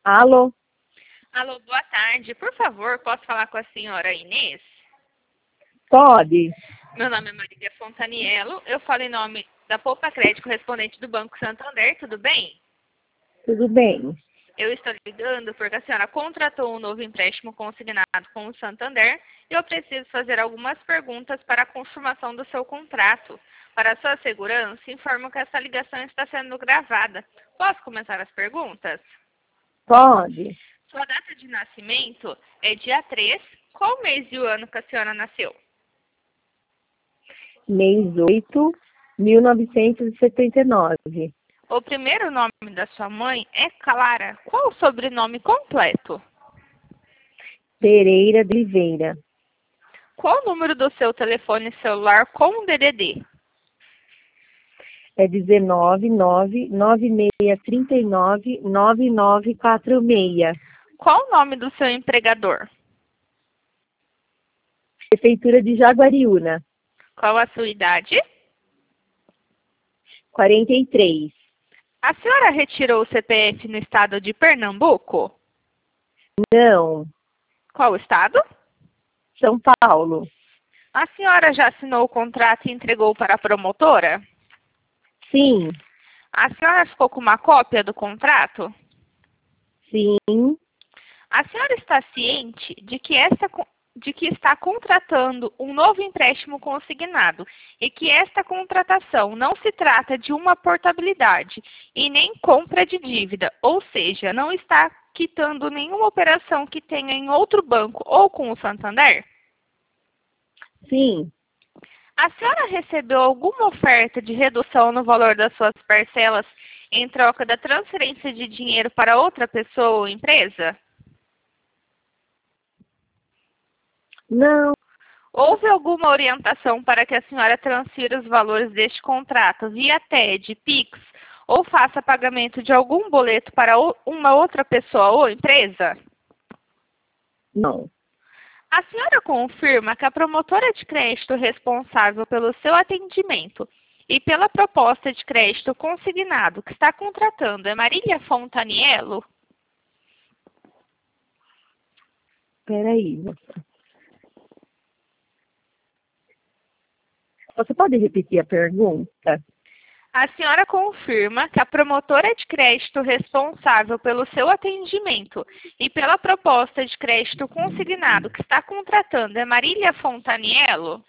Alô? Alô, boa tarde. Por favor, posso falar com a senhora Inês? Pode? Meu nome é Marília Fontaniello. Eu falo em nome da Poupa Crédito, correspondente do Banco Santander. Tudo bem? Tudo bem. Eu estou ligando porque a senhora contratou um novo empréstimo consignado com o Santander e eu preciso fazer algumas perguntas para a confirmação do seu contrato. Para a sua segurança, informo que essa ligação está sendo gravada. Posso começar as perguntas? Pode. Sua data de nascimento é dia 3. Qual mês e o ano que a senhora nasceu? Mês 8, 1979. O primeiro nome da sua mãe é Clara. Qual o sobrenome completo? Pereira de Oliveira. Qual o número do seu telefone celular com DDD? É 19996399946. Qual o nome do seu empregador? Prefeitura de Jaguariúna. Qual a sua idade? 43. A senhora retirou o CPF no estado de Pernambuco? Não. Qual estado? São Paulo. A senhora já assinou o contrato e entregou para a promotora? Sim. A senhora ficou com uma cópia do contrato? Sim. A senhora está ciente de que está contratando um novo empréstimo consignado e que esta contratação não se trata de uma portabilidade e nem compra de dívida, ou seja, não está quitando nenhuma operação que tenha em outro banco ou com o Santander? Sim. A senhora recebeu alguma oferta de redução no valor das suas parcelas em troca da transferência de dinheiro para outra pessoa ou empresa? Não. Houve alguma orientação para que a senhora transfira os valores deste contrato via TED, Pix ou faça pagamento de algum boleto para uma outra pessoa ou empresa? Não. A senhora confirma que a promotora de crédito responsável pelo seu atendimento e pela proposta de crédito consignado que está contratando é Marília Fontaniello? Peraí, moça. Você pode repetir a pergunta? A senhora confirma que a promotora de crédito responsável pelo seu atendimento e pela proposta de crédito consignado que está contratando é Marília Fontaniello?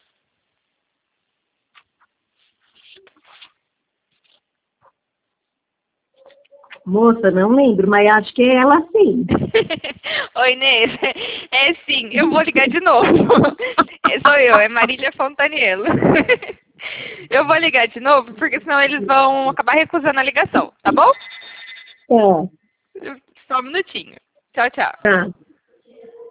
Moça, não lembro, mas acho que é ela sim. Oi, Inês. É sim, eu vou ligar de novo. Sou eu, é Marília Fontaniello. Eu vou ligar de novo, porque senão eles vão acabar recusando a ligação, tá bom? Tá. Só um minutinho. Tchau, tchau. Tá.